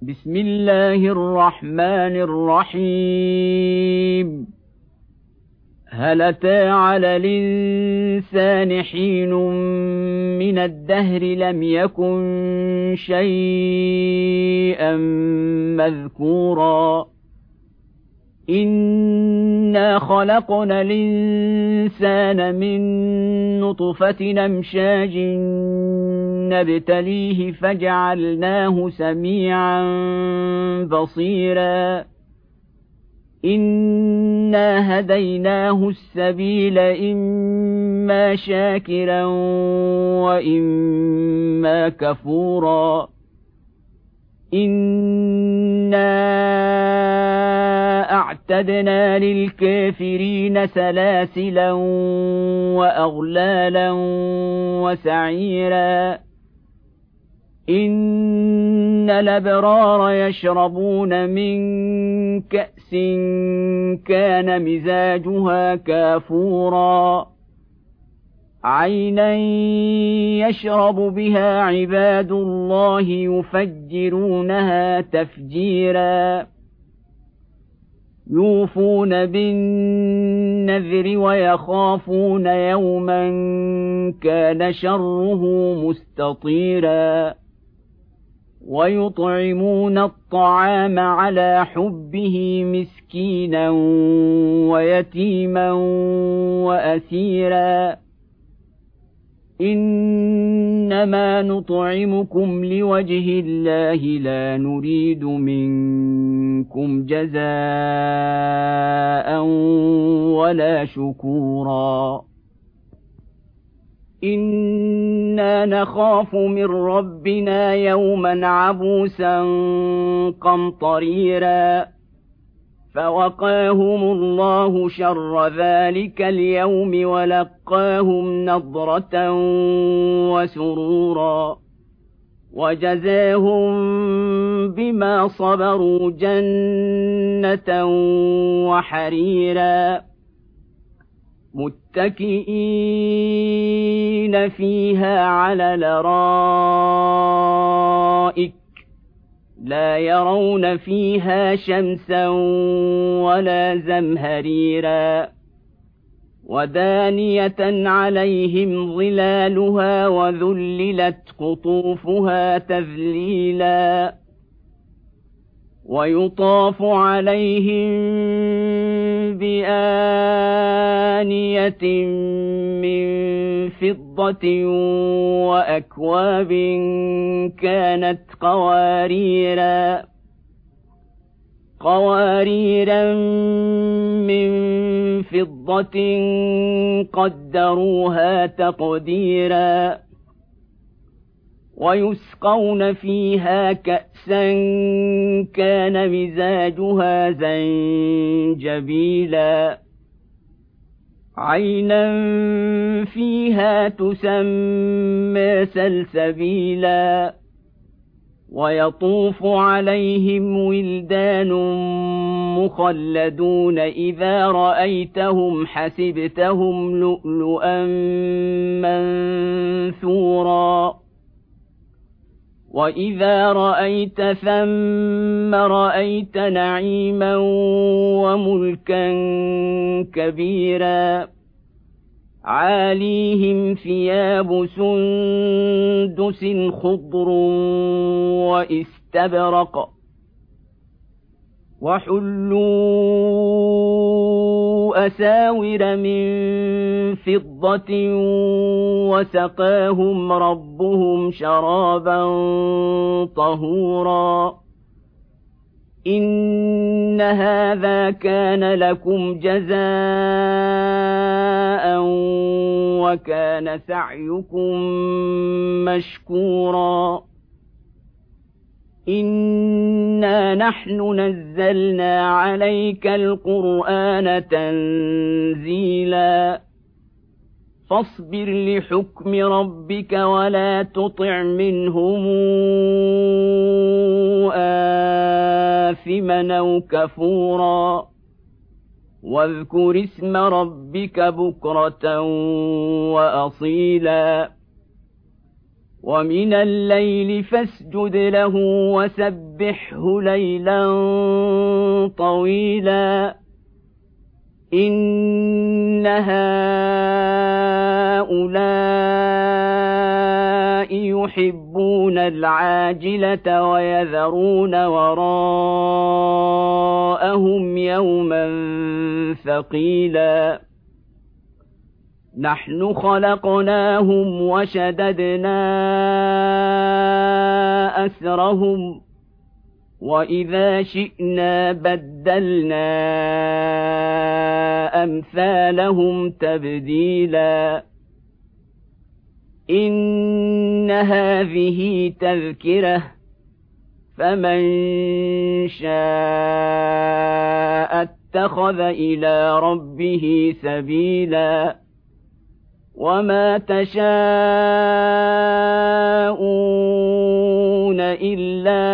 بسم الله الرحمن الرحيم. هل أتى على الإنسان حين من الدهر لم يكن شيئا مذكورا إنا خلقنا الإنسان من نطفة أمشاج نبتليه فجعلناه سميعا بصيرا إنا هديناه السبيل إما شاكرا وإما كفورا إنا أعتدنا للكافرين سلاسلا وأغلالا وسعيرا إن الأبرار يشربون من كأس كان مزاجها كافورا عينا يشرب بها عباد الله يفجرونها تفجيرا يوفون بالنذر ويخافون يوما كان شره مستطيرا ويطعمون الطعام على حبه مسكينا ويتيما وأسيرا إنما نطعمكم لوجه الله لا نريد منكم جزاء ولا شكورا إنا نخاف من ربنا يوما عبوسا قمطريرا فوقاهم الله شر ذلك اليوم ولقاهم نضرة وسرورا وجزاهم بما صبروا جنة وحريرا متكئين فيها على الأرائك لا يرون فيها شمسا ولا زمهريرا ودانية عليهم ظلالها وذللت قطوفها تذليلا ويطاف عليهم بآنية من فضة وأكواب كانت قواريرا من فضة قدروها تقديرا ويسقون فيها كأسا كان مزاجها زنجبيلا عينا فيها تسمى سلسبيلا ويطوف عليهم ولدان مخلدون إذا رأيتهم حسبتهم لؤلؤا منثورا وإذا رأيت ثم رأيت نعيما وملكا كبيرا عاليهم ثياب سندس خضر واستبرق وحلوا أساور من فضة وسقاهم ربهم شرابا طهورا إن هذا كان لكم جزاء وكان سعيكم مشكورا إنا نحن نزلنا عليك القرآن تنزيلا فاصبر لحكم ربك ولا تطع منهم آثما أو كفورا واذكر اسم ربك بكرة وأصيلا ومن الليل فاسجد له وسبحه ليلا طويلا إن هؤلاء يحبون العاجلة ويذرون وراءهم يوما ثقيلا نحن خلقناهم وشددنا أسرهم وإذا شئنا بدلنا أمثالهم تبديلا إن هذه تذكرة فمن شاء اتخذ إلى ربه سبيلا وما تشاءون إلا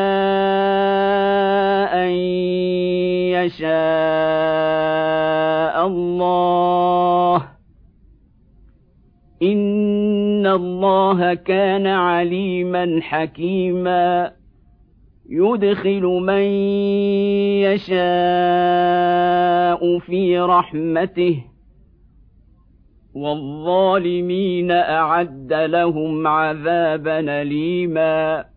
أن يشاء الله إن الله كان عليما حكيما يدخل من يشاء في رحمته والظالمين أعد لهم عذابا أليما